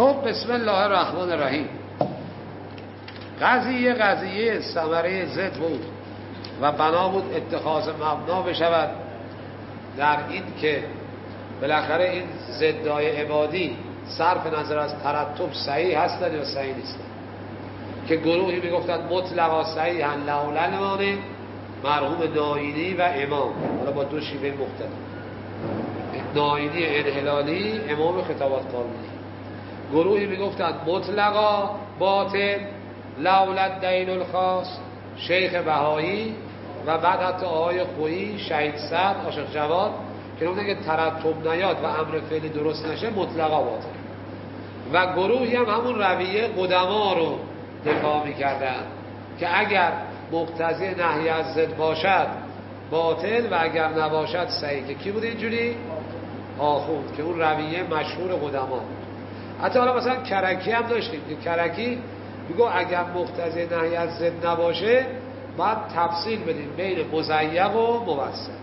خب بسم الله الرحمن الرحیم. قضیه ثمره ضد بود و بنا بود اتخاذ مبنا بشود در این که بالاخره این ضدای عبادی صرف نظر از ترتب صحیح هستند یا صحیح نیستند، که گروهی میگفتند مطلقا صحیحن لولنمانه مرحوم ناینی و امام، حالا با دو شیوه مختلف، ناینی انحلالی، امام خطابات قانونی. گروهی میگفتند مطلقا باطل لولد دین الخاص، شیخ بهایی و بعد حتی آقای خویی، شهید سعد، عاشق جواد، که نمیدن که ترتب نیاد و امر فعلی درست نشه مطلقا باطل. و گروهی هم همون رویه قدما رو دفاع میکردن که اگر مقتضی نهی از ضد باشد باطل و اگر نباشد صحیح. که کی بود اینجوری؟ آخوند، که اون رویه مشهور قدما. حتی حالا مثلا کرکی هم داشتیم که کرکی میگو اگر مقتضی نهی از ضد نباشه باید تفصیل بدیم بین مضیق و موسع.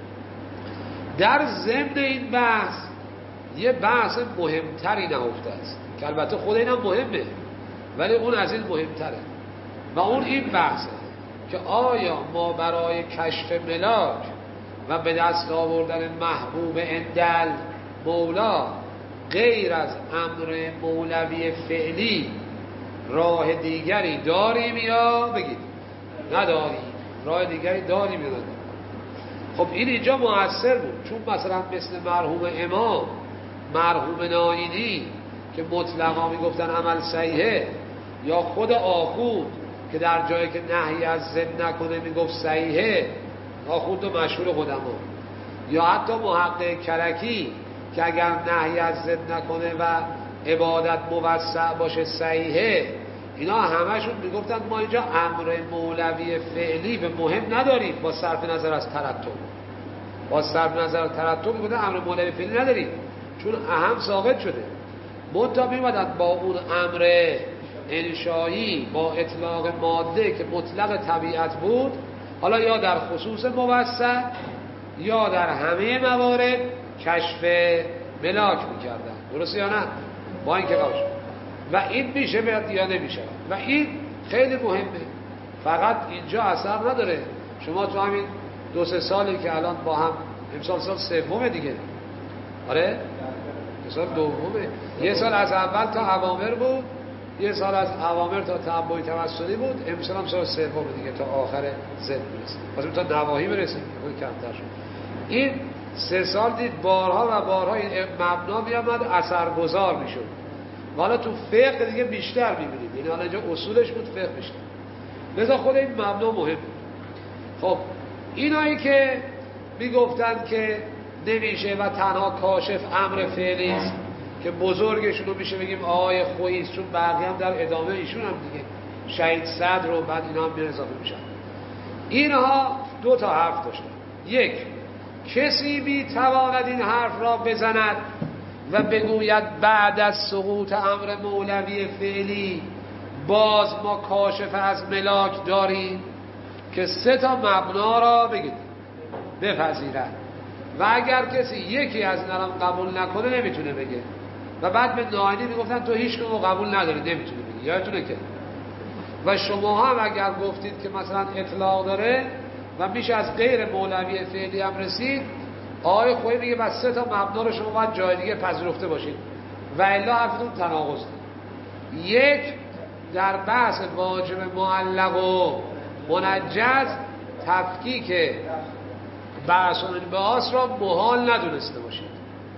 در ضمن این بحث یه بحث مهمتری نهفته است که البته خود اینم مهمه ولی اون از این مهمتره و اون این بحثه که آیا ما برای کشف ملاک و به دست آوردن محبوب اندل مولا غیر از امر مولوی فعلی راه دیگری داریم یا بگید نداریم؟ راه دیگری داریم یا نداریم؟ خب این اینجا مؤثر بود، چون مثلا مثل مرحوم امام، مرحوم ناینی که مطلقا میگفتن عمل صحیحه، یا خود آخوند که در جایی که نهی از ضد نکنه میگفت صحیحه، آخوند و مشهور قدما، یا حتی محقق کرکی که اگر نهی از ضد نکنه و عبادت موسع باشه صحیحه. اینا همشون میگفتن ما اینجا امر مولوی فعلی به مهم نداریم با صرف نظر از ترتب. با صرف نظر از ترتب میگفتن امر مولوی فعلی نداریم چون اهم ثابت شده. منتها میمدن با اون امر انشایی با اطلاق ماده که مطلق طبیعت بود، حالا یا در خصوص موسع یا در همه موارد کشف ملاک میکردن. درسته یا نه؟ با این که قبش و این میشه بیاد یا نمیشه و این خیلی مهمه. فقط اینجا اثر نداره. شما تو همین 2-3 سالی که الان با هم، امسال سال سومه دیگه، آره سال دومه، یه سال از اول تا اوامر بود، یه سال از اوامر تا تبعی توسلی بود، امسال هم سال سومه دیگه تا آخر ضد میرسیم، واسه تا نواهی برسیم خیلی کمتر شد. این 3 سال دید بارها و بارها این مبنا میامد اثرگذار میشد. حالا تو فقه دیگه بیشتر میبینیم، یعنی حالا اینجا اصولش بود، فقه بیشتر. لذا خود این مبنا مهم. خب اینایی که میگفتن که نمیشه و تنها کاشف امر فعلی است که بزرگشون رو میشه بگیم آقای خویی است، چون بقیه هم در ادامه ایشون هم دیگه شهید صدر رو بعد اینا هم میان اضافه میشن. اینها 2 تا حرف داشتن. یک، کسی میتواند این حرف را بزند و بگوید بعد از سقوط امر مولوی فعلی باز ما کاشف از ملاک داریم که 3 تا مبنا را بگید بپذیرد و اگر کسی یکی از اینا را قبول نکنه نمیتونه بگه. و بعد به ناینی میگفتن تو هیچ کدوم قبول نداری نمیتونه بگی، یادتونه که. و شما هم اگر گفتید که مثلا اطلاق داره و میشه از غیر مولوی فعلی هم رسید، آقای خویی میگه بس 3 تا مبنا رو شما باید جای دیگه پذیرفته باشید و الا حرفتون تناقض. یک، در بحث واجب معلق و منجز تفکیک بحث و انبعاث را محال ندونسته باشید،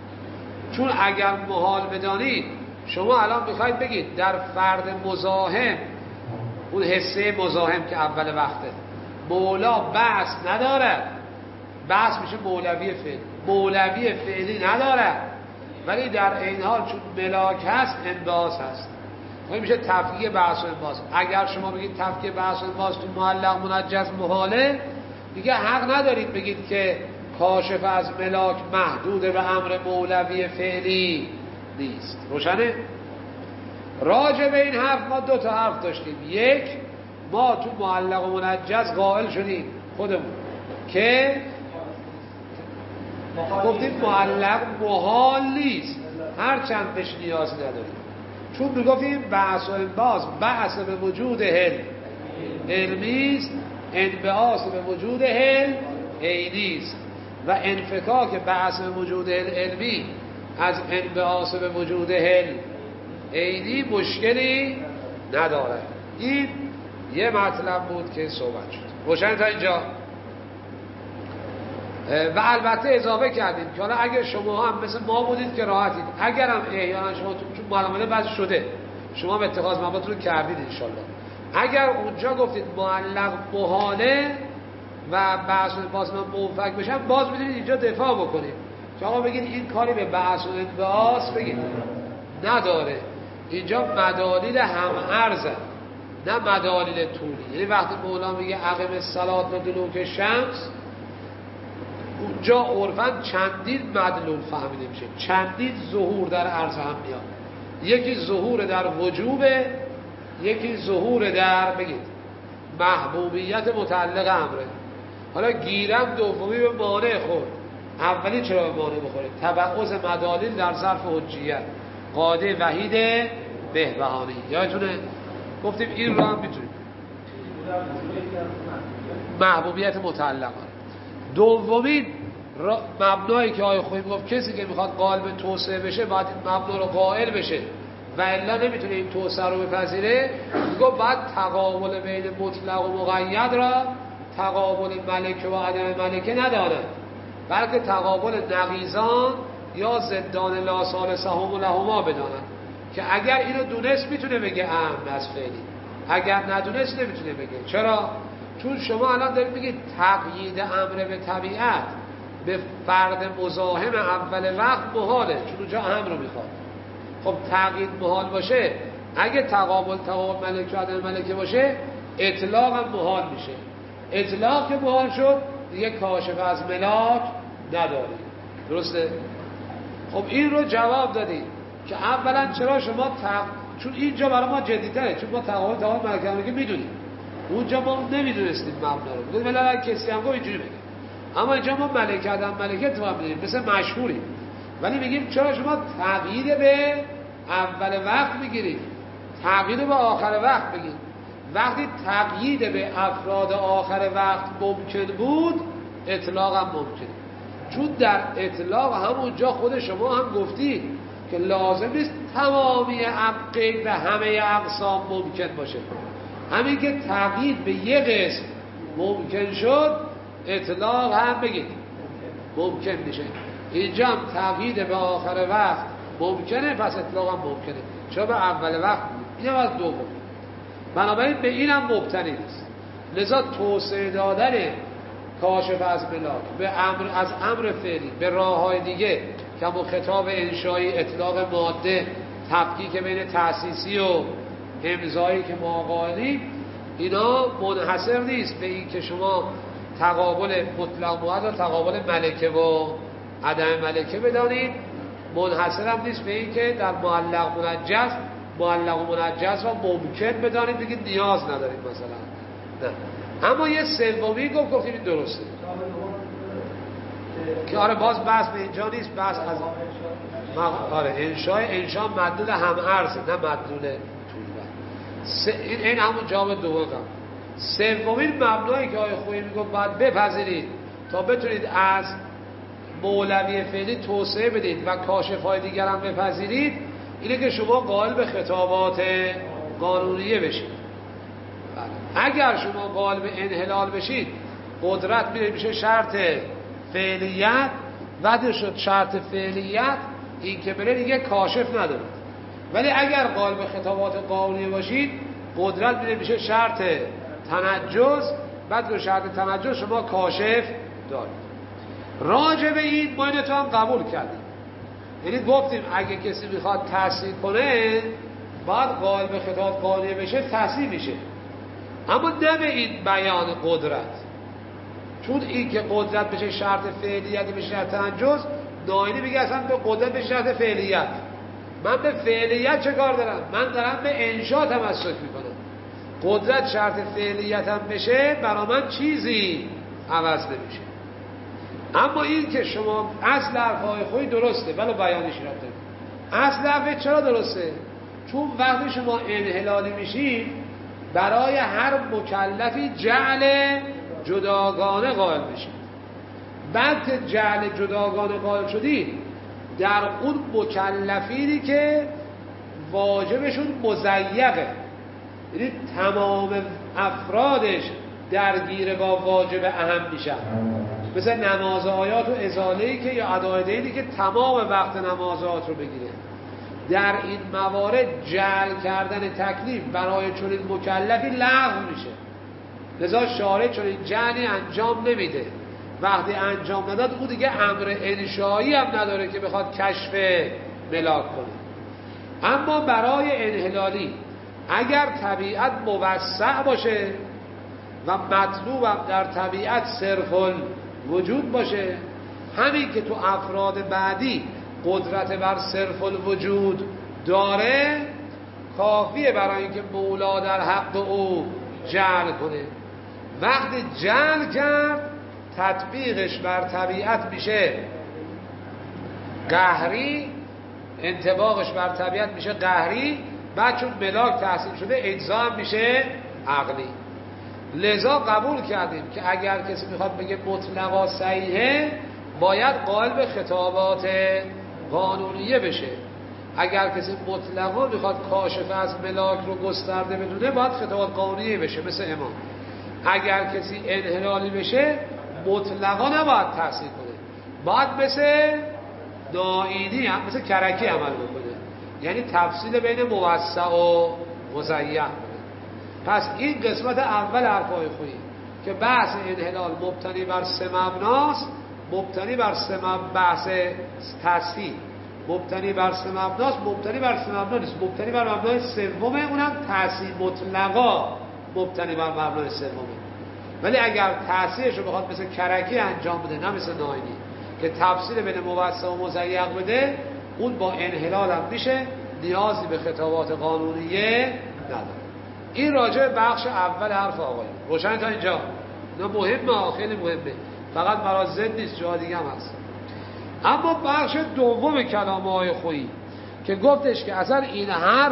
چون اگر محال بدانید شما الان میخواید بگید در فرد مزاحم، اون حصه مزاحم که اول وقته، مولا بحث نداره، بحث میشه مولوی فعلی، مولوی فعلی نداره ولی در این حال چون ملاک هست انبعاث هست، این میشه تفکیک بحث و انبعاث. اگر شما بگید تفکیک بحث و انبعاث تو معلق منجز محاله، دیگه حق ندارید بگید که کاشف از ملاک محدود به امر مولوی فعلی نیست. روشنه؟ راجع به این حرف ما 2 تا حرف داشتیم. یک، ما تو معلق و منجز قائل شدیم خودمون که گفتیم معلق محال نیست هرچند بهش نیاز نداریم. چون میگفتیم بعث و انباس، بعث به وجود علمی است، انبعاث به وجود عینی است و انفکاک بعث به وجود علمی از انبعاث به وجود عینی مشکلی نداره. این یه مطلب بود که صحبت شد. روشن تا اینجا؟ و البته اضافه کردیم که حالا اگر شما هم مثل ما بودید که راحتید، اگر هم احیانا شما چون معلومه بعض شده شما به اتخاذ مبادتون رو کردید انشالله، اگر اونجا گفتید معلق محاله و بعث و انبعاث منفک بشن، باز میتونید اینجا دفاع بکنید که آقا بگید این کاری به بعث و انبعاث بگید نداره، اینجا مدالیل هم عرضه نه مدالیل طولی. یعنی وقتی مولا میگه اقم الصلاة لدلوک شمس، اونجا عرفاً چندین مدلول فهمیده میشه، چندین ظهور در عرض هم میاد. یکی ظهور در وجوبه، یکی ظهور در بگید محبوبیت متعلق امره. حالا گیرم دومی به مانع خورد، اولی چرا به مانع بخوره؟ تبعض مدالیل در ظرف حجیت، قاعده وحید بهبهانی. یادتونه گفتیم این رو هم میتونیم محبوبیت متعلقه. دومین مبنایی که آقای خویی گفت کسی که میخواد قالب توسعه بشه باید این مبنا رو قائل بشه و الا نمیتونه این توسعه رو بپذیره. گفت باید تقابل بین مطلق و مقید را تقابل ملکه و عدم ملکه نداند، بلکه تقابل نقیضان یا ضدان لا ثالثهما لهما بدانند که اگر اینو دونست میتونه بگه امر از فعلی، اگر ندونست نمیتونه بگه. چرا؟ چون شما الان دارید میگید تقیید امر به طبیعت به فرد مزاحم اول وقت محاله، چون اونجا امر رو میخواد. خب تقیید محال باشه، اگه تقابل ملک و عدم ملکه باشه اطلاق هم محال میشه. اطلاق که محال شد دیگه کاشف از ملاک نداری. درسته؟ خب این رو جواب دادید که اولا چرا شما چون اینجا برای ما جدی‌تره، چون ما تقابل ملک و ملکه میدونیم، اونجا ما نمیدونستیم مبنا رو. بودیم ولی کسی هم گفت اینجوری بگه، اما اینجا ما ملک عدم ملکه تو هم میدونیم، مثل مشهوریم، ولی میگیم چرا شما تقیید به اول وقت میگیرید، تقیید به آخر وقت بگید. وقتی تقیید به افراد آخر وقت ممکن بود، اطلاق هم ممکنه. چون در اطلاق همونجا خود شما هم گفتید که لازم نیست تمامی قید و همه اقسام ممکن باشه. همین که تقیید به یه قسم ممکن شد، اطلاق هم بگید ممکن میشه. اینجا هم تقیید به آخر وقت ممکنه، پس اطلاق هم ممکنه. چرا به اول وقت اینم از دوم، بنابراین به اینم مبتنی نیست. لذا توسعه دادن کاشف از ملاک به از امر فعلی به راه‌های دیگه که همون خطاب انشایی، اطلاق ماده، تفکیک بین تأسیسی و امضایی که ما قائلیم، اینا منحصر نیست به این که شما تقابل مطلق موحد و تقابل ملکه و عدم ملکه بدانید، منحصر هم نیست به این که در معلق و منجز را ممکن بدانید، بگید نیاز ندارید مثلا. نه. اما یه سومی گفتیم این درسته که آره باز بحث به اینجا نیست، بحث از انشاء مدلول هم عرضه نه مدلول طول. این همون جواب دوم. سومین مبنایی که آقای خویی میگفت باید بپذیرید تا بتونید از مولوی فعلی توسعه بدید و کاشف‌های دیگر هم بپذیرید، اینه که شما قائل به خطابات قانونیه بشید. اگر شما قائل به انحلال بشید، قدرت میشه شرط فعلیت، وقتی شد شرط فعلیت این که بره دیگه کاشف ندارید. ولی اگر قائل به خطابات قانونیه باشید، قدرت میشه شرط تنجز، بعد به شرط تنجز شما کاشف دارید. راجع به این ما اینو هم قبول کردیم، یعنی گفتیم اگه کسی میخواد تحصیل کنه باید قائل به خطاب قانونی بشه، تحصیل میشه، اما نه به این بیان قدرت. چون این که قدرت بشه شرط فعلیت بشه شرط تنجز، ناینی میگه اصلا به قدرت بشه شرط فعلیت. من به فعلیت چه کار دارم؟ من دارم به انشاء تمسک میکنم. قدرت شرط فعلیت هم بشه برای من چیزی عوض نمیشه. اما این که شما اصل حرفای خویی درسته، ولی بیانش رفته. اصل حرف چرا درسته؟ چون وقتی شما انحلالی میشید برای هر مکلفی جعل جداگانه قائل میشید. بعد که جعل جداگانه قائل شدید در اون مکلفینی که واجبشون مضیقه، یعنی تمام افرادش درگیر با واجب اهم میشن، مثل نماز آیات و ازاله‌ای که یا ادای دینی که تمام وقت نمازات رو بگیره. در این موارد جعل کردن تکلیف برای چنین مکلفی لغو میشه، لذا شارع چنین جعلی انجام نمیده. وقتی انجام نداد او دیگه امر انشایی هم نداره که بخواد کشف ملاک کنه. اما برای انحلالی اگر طبیعت موسع باشه و مطلوب هم در طبیعت صرف الوجود باشه، همین که تو افراد بعدی قدرت بر صرف الوجود داره کافیه برای اینکه مولا در حق او جعل کنه. وقتی جعل کرد تطبیقش بر طبیعت میشه قهری، انطباقش بر طبیعت میشه قهری، بعد چون ملاک تحصیل شده اجزا هم میشه عقلی. لذا قبول کردیم که اگر کسی میخواد بگه مطلقا صحیحه باید قائل به خطابات قانونیه بشه. اگر کسی مطلقا میخواد کاشف از ملاک رو گسترده بدونه باید خطابات قانونیه بشه، مثل امام. اگر کسی انحلالی بشه مطلقا نباید تحصیل کنه، باید مثل نائینی هم مثل کرکی عمل بکنه، یعنی تفصیل بین موسع و مضیق کنه. پس این قسمت اول حرفای خویی که بحث انحلال مبتنی بر سه مبناست، مبتنی بر سه بحث تصحیح مبتنی بر سه مبناست، مبتنی بر سه مبنا نیست، مبتنی بر مبنای سومه، اونم تصحیح مطلقا مبتنی بر مبنای سومه. ولی اگر تأثیرش رو بخواد مثل کرکی انجام بده، نه مثل نائینی که تفصیل بین موسع و مضیق بده، اون با انحلال هم میشه، نیازی به خطابات قانونیه نداره. این راجع به بخش اول حرف آقایون روشن تا اینجا؟ نه مهمه، خیلی مهمه، فقط مرا ضد نیست، جا دیگه هم هست. اما بخش دوم کلام آقای خویی که گفتش که اصلا این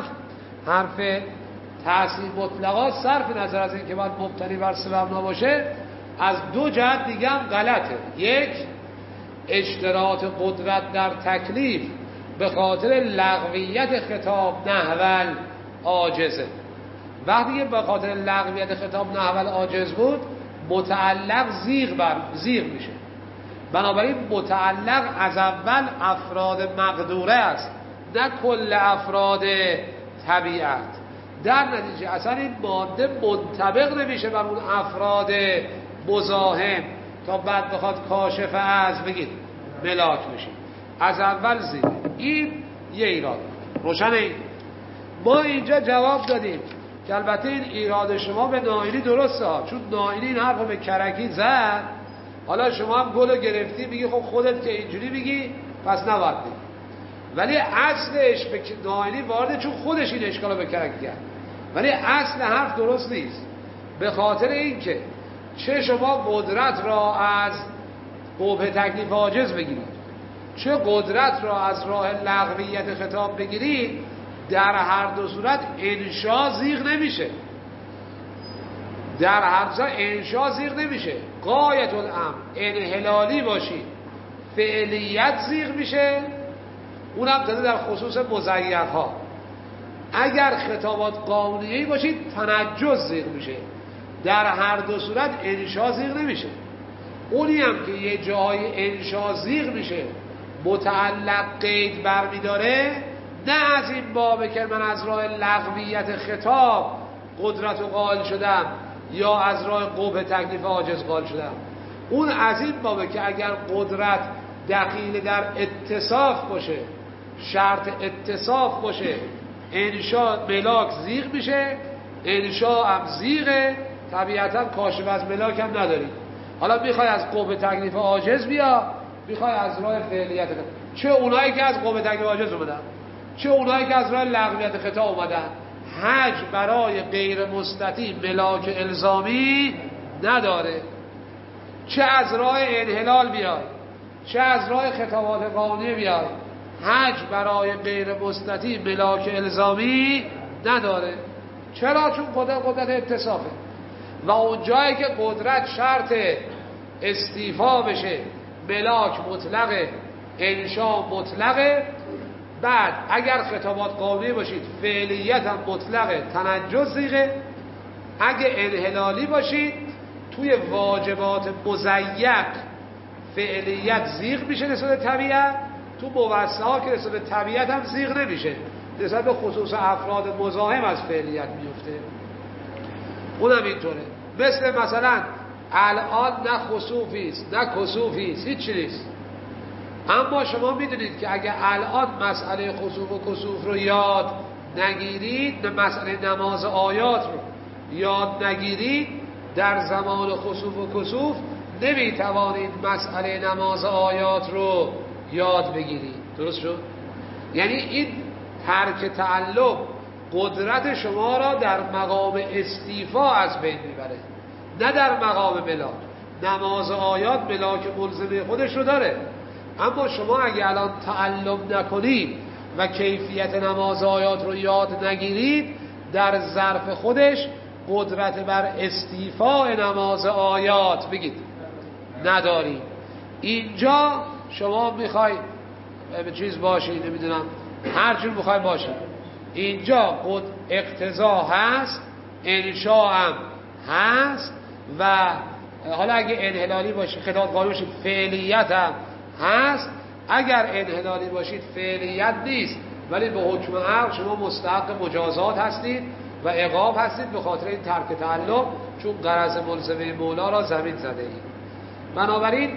حرف تحصیل مطلقا صرف نظر از این که باید مبتنی بر سه مبنا باشه، از دو جهت دیگه هم غلطه. یک، اشتراط قدرت در تکلیف به خاطر لغویت خطاب نحول عاجزه. وقتی که به خاطر لغویت خطاب نحول عاجز بود، متعلق زیغ میشه. بنابراین متعلق از اول افراد مقدوره است، نه کل افراد طبیعت. در نتیجه اصلا این ماده منطبق نمیشه بر اون افراد مزاحم تا بعد بخواد کاشف از بگید ملاک میشه، از اول زیر. این یه ایراد روشنه. ما اینجا جواب دادیم که البته این ایراد شما به نائینی درسته ها، چون نائینی این حرف رو به کرکی زد، حالا شما هم گلو گرفتی میگی خب خودت که اینجوری میگی پس نباید بگی. ولی اصلش به نائینی وارده چون خودش این اشکال رو به کرکی کرد، ولی اصل حرف درست نیست. به خاطر اینکه چه شما قدرت را از قبح تکلیف عاجز بگیرید، چه قدرت را از راه لغویت خطاب بگیرید، در هر دو صورت انشا زیغ نمیشه. در هر جا انشا زیغ نمیشه. غایت الامر انحلالی باشی فعلیت زیغ میشه، اونم تازه در خصوص مضیق ها. اگر خطابات قانونیه‌ای باشید تنجز زیغ میشه. در هر دو صورت انشا زیغ نمیشه. اونی هم که یه جای انشا زیغ میشه متعلق قید برمیداره، نه از این بابه که من از راه لغویت خطاب قدرت و قائل شدم یا از راه قبح تکلیف عاجز قائل شدم. اون از این بابه که اگر قدرت دخیل در اتصاف باشه، شرط اتصاف باشه، انشا ملاک زیغ میشه، انشا هم زیغه، طبیعتا کاشف از ملاک هم نداری. حالا میخوای از قبح تکلیف عاجز بیا، میخوای از راه فعلیت خطاب، چه اونایی که از قبح تکلیف عاجز اومدن، چه اونایی که از راه لغویت خطاب اومدن، حج برای غیر مستطیع ملاک الزامی نداره. چه از راه انحلال بیای، چه از راه خطابات قانونی بیای، حج برای غیر مستطیع ملاک الزامی نداره. چرا؟ چون قدرت اتصافه و اون جایی که قدرت شرط استیفا بشه ملاک مطلقه، انشاء مطلقه. بعد اگر خطابات قانونی باشید فعلیت هم مطلقه، تنجز زیغه. اگه انحلالی باشید توی واجبات مضیق فعلیت زیغ میشه نسبت طبیعت، تو موسعات که نسبت طبیعت هم زیغ نمیشه، نسبت به خصوص افراد مزاحم از فعلیت میفته. اونم اینطوره. مثلا الان نه خسوفی است نه کسوفی است، هیچ چیز نیست. اما شما میدونید که اگه الان مسئله خسوف و کسوف رو یاد نگیرید، مسئله نماز آیات رو یاد نگیرید، در زمان خسوف و کسوف نمیتوانید مسئله نماز آیات رو یاد بگیرید. درست شد؟ یعنی این ترک تعلق قدرت شما را در مقام استیفا از بین میبره، نه در مقام ملاک. نماز آیات ملاک ملزمه خودش رو داره، اما شما اگه الان تعلم نکنید و کیفیت نماز آیات رو یاد نگیرید، در ظرف خودش قدرت بر استیفاء نماز آیات بگید ندارید. اینجا شما میخوای چیز باشید، نمیدونم هر جور میخوای باشید، اینجا اقتضا هست، انشاء هم هست و حالا اگه انحلالی باشید خطاب قانونی باشید فعلیت هم هست. اگر انحلالی باشید فعلیت نیست ولی به حکم عقل شما مستحق مجازات هستید و عقاب هستید به خاطر این ترک تعلق، چون غرض ملزمه مولا را زمین زده اید. بنابراین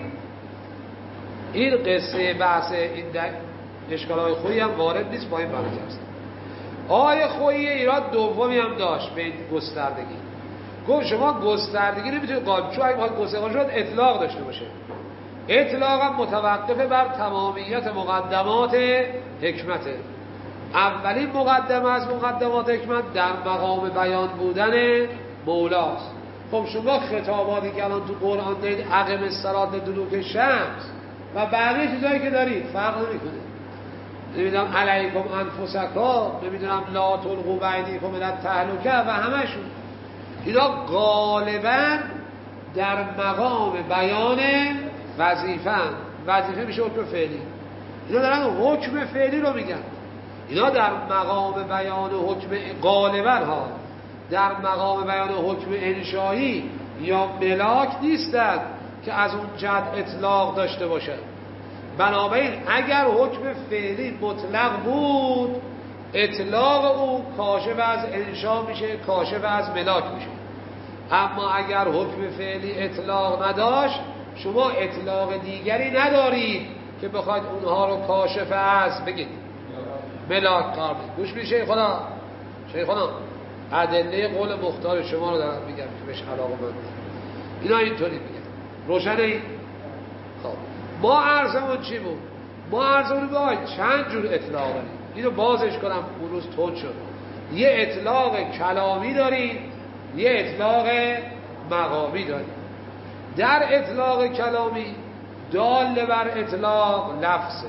این قصه بحث این اشکالای خویی هم وارد نیست، با این برکه است. آیه خویی ایراد دومی هم داشت به این گستردگی. گفت شما گستردگی نمیتونید قابل، چون اگه بخواید گستردگی شد اطلاق داشته باشه. اطلاق هم متوقف بر تمامیت مقدمات حکمته. اولین مقدمه از مقدمات حکمت در مقام بیان بودن مولاست. خب شما خطاباتی که الان تو قرآن دارید، اقم الصلاة لدلوک شمس و بقیه چیزایی که دارید فرق نمیکنه. نمیدونم علیکم انفسکم، نمیدونم لا تلقوا بایدیکم الی التهلکه و همشون اینا غالبا در مقام بیان وظیفه میشه حکم فعلی. اینا دارن حکم فعلی رو میگن. اینا در مقام بیان حکم غالبا ها در مقام بیان حکم انشایی یا ملاک نیستند که از اون جد اطلاق داشته باشد. بنابراین اگر حکم فعلی مطلق بود، اطلاق او کاشف از انشا میشه، کاشف از ملاک میشه. اما اگر حکم فعلی اطلاق نداشت، شما اطلاق دیگری ندارید که بخواید اونها رو کاشف از بگید ملاک قرار بدید. گوش می شیخانا ادله قول مختار شما رو دارم میگم که بهش علاقه مند. اینا اینطوری میگن. روشنه؟ خب ما عرضمون چی بود؟ ما عرضمون باید چند جور اطلاق داریم. اینو بازش کنم، اون روز تند شد. یه اطلاق کلامی داریم، یه اطلاق مقامی داریم. در اطلاق کلامی دال بر اطلاق لفظه.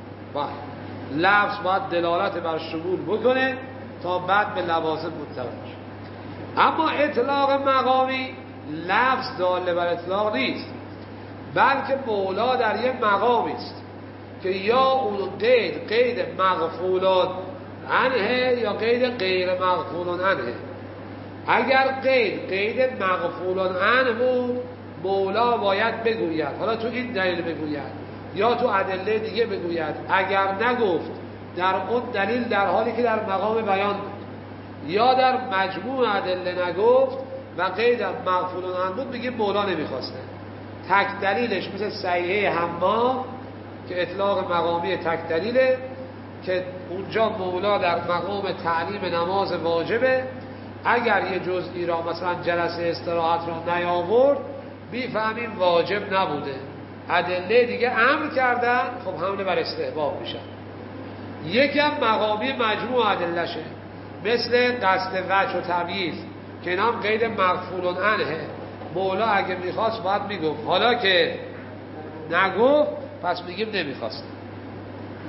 لفظ باید دلالت بر شمول بکنه تا بعد به لوازم منتقل بشه. اما اطلاق مقامی لفظ دال بر اطلاق نیست، بلکه مولا در یه مقامی است که یا اون قید مغفولان عنه یا قید غیر مغفولان عنه. اگر قید مغفولان عنه بود، مولا باید بگوید، حالا تو این دلیل بگوید یا تو ادله دیگه بگوید. اگر نگفت در اون دلیل در حالی که در مقام بیان بود، یا در مجموع ادله نگفت و قید مغفولان عنه بود، میگه مولا نمیخواسته. تک دلیلش مثل صحیحه حمام که اطلاق مقامی تک دلیله که اونجا مولا در مقام تعلیم نماز واجبه. اگر یه جزئی را مثلا جلسه استراحت را نیاورد، میفهمیم واجب نبوده. ادله دیگه امر کردن، خب حمله بر استحباب میشن. یکم مقامی مجموع ادلهشه، مثل قصد وجه و تمییز که اینا هم قید مغفولون عنه. مولا اگه میخواست باید میگفت، حالا که نگفت پس میگیم نمیخواست.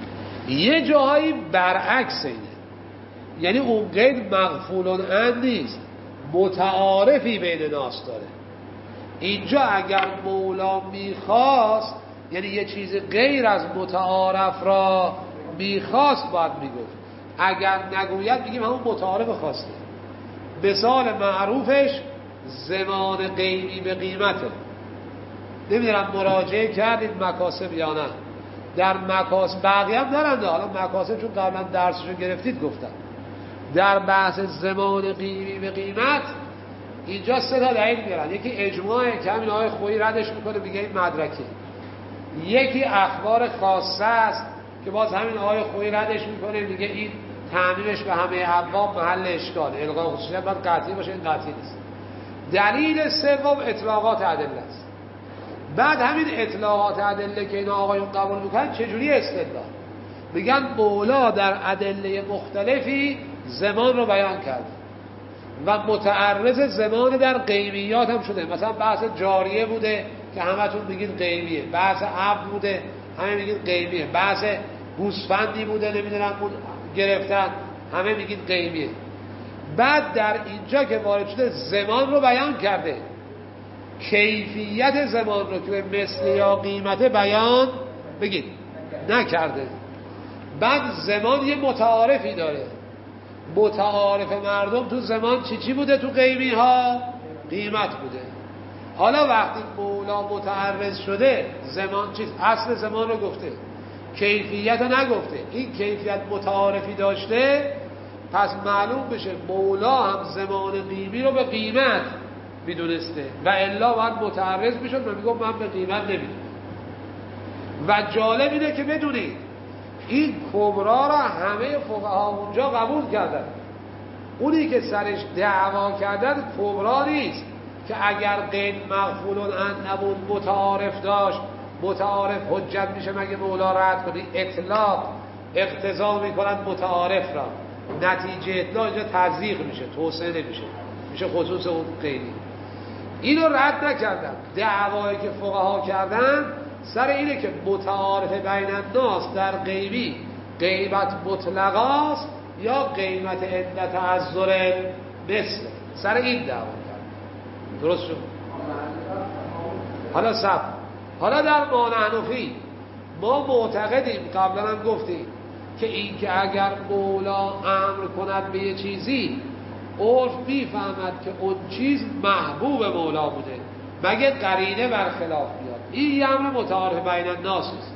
یه جاهایی برعکس اینه، یعنی اون قید مغفول عنه نیست، متعارفی بین ناس داره. اینجا اگر مولا میخواست، یعنی یه چیز غیر از متعارف را میخواست باید میگفت، اگر نگوید میگیم همون متعارف خواسته. مثال معروفش زمان غیبی به قیمته. نمیدونم مراجعه کردید مکاسب یا نه. در مکاسب بقیه هم دارند، حالا مکاسب چون قبلا درسشو گرفتید گفتم. در بحث زمان غیبی به قیمت اینجا 3 تا دلیل میارن. یکی اجماعه که همین آقای خویی ردش میکنه میگه این مدرکه. یکی اخبار خاصه است که باز همین آقای خویی ردش میکنه میگه این تعمیمش به همه ابواب محل اشکاله، الغای خصوصیت باید قطعی باشه، این قطعی نیست. دلیل سوم اطلاقات ادله است. بعد همین اطلاقات ادله که اینا آقایون قبول میکنن چجوری استدلال؟ میگن مولا در ادله مختلفی زمان رو بیان کرده و متعرض زمان در غیبیات هم شده. مثلا بحث جاریه بوده که همتون میگید غیبیه، بحث عبد بوده همه میگید غیبیه، بحث گوسفندی بوده نمیدونم اون گرفتن همه میگید غیبیه. بعد در اینجا که وارد شده زمان رو بیان کرده، کیفیت زمان رو که به مثل یا قیمت بیان بگید نکرده. بعد زمان یه متعارفی داره، متعارف مردم تو زمان چی بوده؟ تو غیبی ها قیمت بوده. حالا وقتی مولا متعرض شده زمان چیز اصل زمان رو گفته، کیفیت رو نگفته، این کیفیت متعارفی داشته، پس معلوم بشه مولا هم زمان غیبی رو به قیمت میدونسته و الا باید متعرض میشد و میگم من به قیمت نمیدونم. و جالب اینه که بدونید این کبرا را همه فقها اونجا قبول کردن. اونی که سرش دعوا کردن کبرا نیست که اگر قید مغفول عنه نبود متعارف داشت، متعارف حجت میشه مگه مولا رد کنی؟ اطلاق اقتضا میکنن متعارف را، نتیجه اطلاق اینجا تضییق میشه، توسعه نمیشه، میشه خصوص اون قیدی. اینو رد نکردن. دعوایی که فقها کردن سر اینه که متعارف بین الناس در غیبی غیبت مطلقاست یا قیمت عدت تعذر مثل، سر این دعوا کردن. درست شد؟ حالا در ما نحنفی ما معتقدیم، قبلا هم گفتیم که این که اگر مولا امر کند به یه چیزی عرف میفهمد که اون چیز محبوب مولا بوده مگه قرینه برخلاف بیاد. این یه امر متعارف بین الناس است.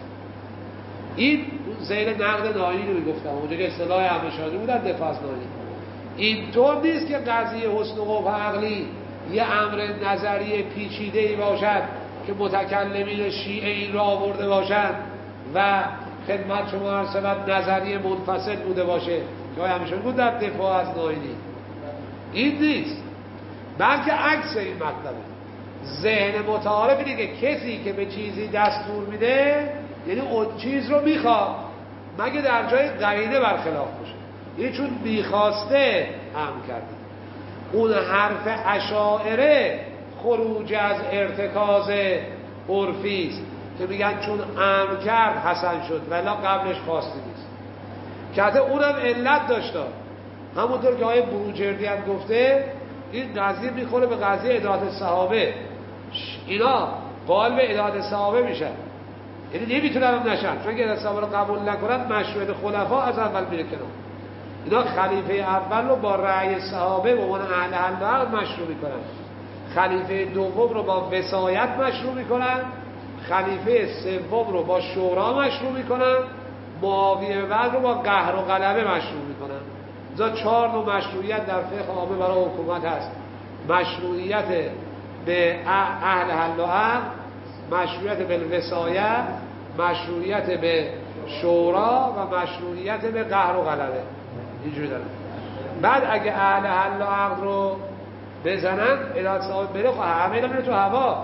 این زیر نقد ناینی رو میگفتم اونجا که اصطلاح همشانی بودن دفاع از ناینی. اینطور نیست که قضیه حسن و قبح عقلی یه امر نظری پیچیده‌ای باشد که متکلمین شیعه این را آورده باشند و خدمت شما عرض شود نظریه منفصل بوده باشه که همشون بود در دفاع از ناینی. این نیست، بلکه عکس این مطلبه. ذهن متعارف اینه که کسی که به چیزی دستور میده یعنی اون چیز رو میخواد مگه در جای قرینه برخلاف باشه. این چون میخواسته هم کرده. اون حرف اشاعره خروج از ارتکاز عرفی است که میگن چون امر کرد حسن شد ولی قبلش خواسته نیست. که اونم علت داشته، همونطور که آیه بروجردی هم گفته این قضیه میخوره به قضیه اطاعت صحابه. اینا قائل به اطاعت صحابه میشن، یعنی نمیتونن هم نشن، چون که اطاعت صحابه رو قبول نکنن مشروعیت خلفا از اول میره کنار. اینا خلیفه اول رو با رأی صحابه به عنوان اهل حل و عقد مشروع میکنن، خلیفه دوم رو با وصایت مشروع میکنن، خلیفه سوم رو با شورا مشروع میکنن، معاویه بعد رو با قهر و غلبه مشروع میکنن. اینجا 4 نوع مشروعیت در فقه عامه برای حکومت هست: مشروعیت به اهل حل و عقد، مشروعیت به وصایت، مشروعیت به شورا و مشروعیت به قهر و غلبه. اینجوری دارن. بعد اگه اهل حل و عقد رو بزنن اطاعت صحابه بره، خب همه اینا میره تو هوا.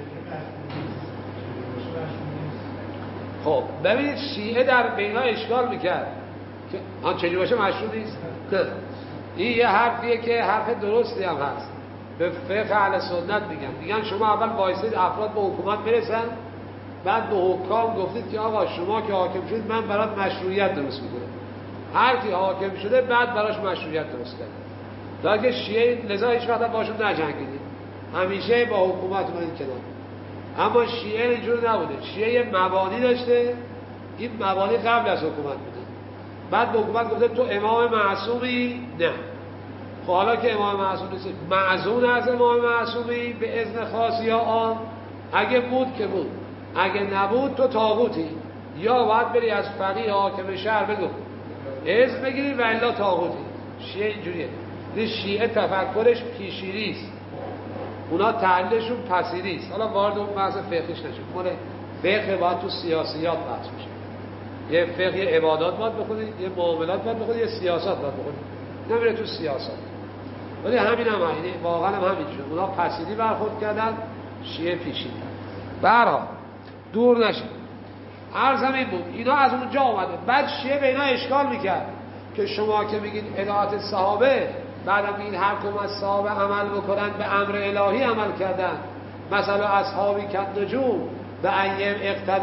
خب ببینید شیعه در بینا اشکال میکرد که آن چجوری باشه مشروع نیست. این یه حرفیه که حرف درستی هم هست. به فقه اهل سنت میگن شما اول وایسید افراد به حکومت برسن، بعد به حکام گفتید که آقا شما که حاکم شدید من برات مشروعیت درست میکنم. هر کی حاکم شده بعد براش مشروعیت درست کرد. لکه شیعه لذا هیچ وقت باشون نجنگیدید، همیشه با حکومت اومدید کنار. اما شیعه اینجور نبوده. شیعه مبانی داشته، این مبانی قبل از حکومت بوده. بعد به حکومت گفته تو امام معصومی؟ نه. خب حالا که امام معصوم نیست، معزون از امام معصومی به اذن خاص یا عام؟ اگه بود که بود، اگه نبود تو طاغوتی. یا باید بری از فقیه حاکم شهر بگو اذن بگیری و الا طاغوتی. شیعه اینجوریه. شیعه تفکرش پیشینیست، اونا تحلیلشون پسینیست. حالا وارد اون بحث فقهیش نشد. مال فقه باید تو سیاسیات بحث میشه. یه فقه عبادات باید بخونید، یه معاملات باید بخونید، یه سیاست باید بخونید. نمیره تو سیاست. ولی همین هم اینه، واقعا هم همین شد. اونا پسینی برخورد کردن، شیعه پیشین. برها دور نشید. عرض همین بود. اینا از اونجا اومده. بعد شیعه به اینا اشکال میکرد که شما که میگید اطاعت صحابه، بعدم میگید هر کدوم از صحابه عمل بکنن به امر الهی عمل کردن. مثلا اصحابی کالنجوم به ایم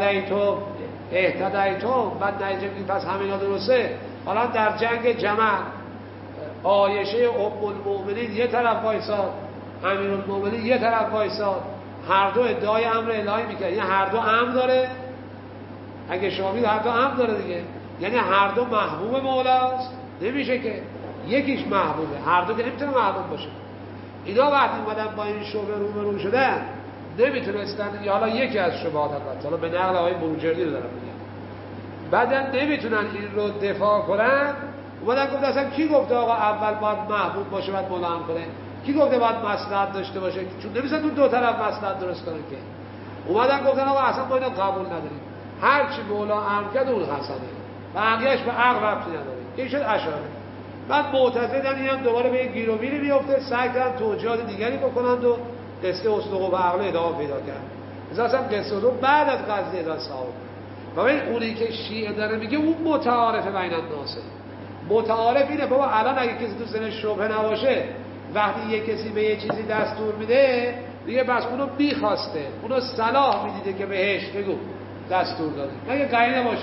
اهتدیتم. بعد نتیجه میگید پس همینا درسته. حالا در جنگ جمل عایشه ام المؤمنین یه طرف وایساد، امیرالمؤمنین یه طرف وایساد، هر دو ادعای امر الهی میکنن. یعنی هر دو امر داره. اگه شما میگید هر دو امر داره دیگه، یعنی هر دو محبوب مولاست؟ نمیشه که یکیش محبوبه، هر دو که نمیتونه محبوب باشه. اینا وقتی اومدن با این شبه روبرو شدن نمیتونستن، یا حالا یکی از شبهات هست، حالا به نقل آقای بروجردی رو دارم میگم، بعدن نمیتونن این رو دفاع کنن. اومدن گفت اصلا کی گفته آقا اول باید محبوب باشه بعد مولا هم کنه؟ کی گفته باید مصلحت داشته باشه؟ چون نمیتونن اون دو طرف مصلحت درست کنن که. اومدن گفتن آقا اصلا ما اینو قبول نداریم، هر چی مولا امر کرد اون حسنه، بقیه‌اش به عقل ربطی نداره. این شد اشاره. بعد معتزله هم دوباره به گیر و میری میفته، سعی کردن توجیهات دیگری بکنند و قصه اصدق و عقل ادامه پیدا کرد. اصلا قصه اصدق بعد از قضیه ادامه صاحب. و ببین اونی که شیعه داره میگه اون متعارف بین الناس. متعارف اینه بابا الان اگه کسی تو سن شبهه نباشه، وقتی یه کسی به یه چیزی دستور میده دیگه بس اونو بیخواسته، اونو صلاح میدیده که بهش بگو دستور داده، مگه قرینه باشه؟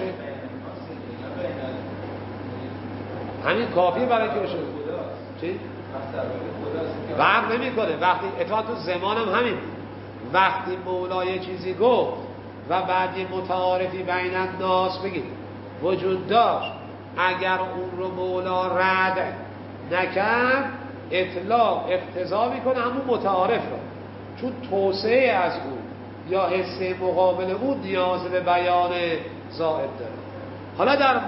همین کافیه برای که بشه. چی؟ فرق نمیکنه. وقتی اطاعت تو زمان هم همین، وقتی مولا یه چیزی گفت و بعد یه متعارفی بین الناس بگید وجود داشت، اگر اون رو مولا رد نکرد اطلاق اقتضا میکنه همون متعارف رو، چون توسعه از اون یا حس مقابل اون نیاز به بیان زائد داره. حالا در